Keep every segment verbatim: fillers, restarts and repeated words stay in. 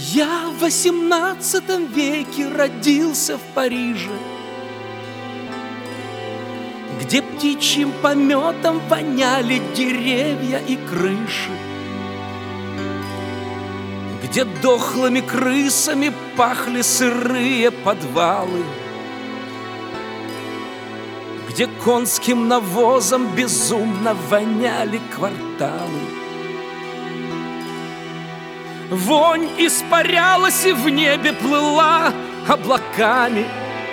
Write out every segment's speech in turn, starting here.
Я в восемнадцатом веке родился в Париже, где птичьим пометом воняли деревья и крыши, где дохлыми крысами пахли сырые подвалы, где конским навозом безумно воняли кварталы. Вонь испарялась и в небе плыла облаками.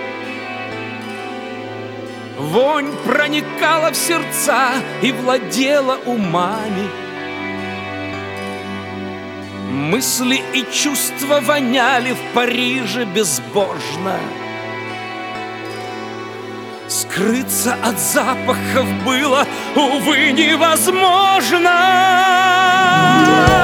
Вонь проникала в сердца и владела умами. Мысли и чувства воняли в Париже безбожно. Скрыться от запахов было, увы, невозможно.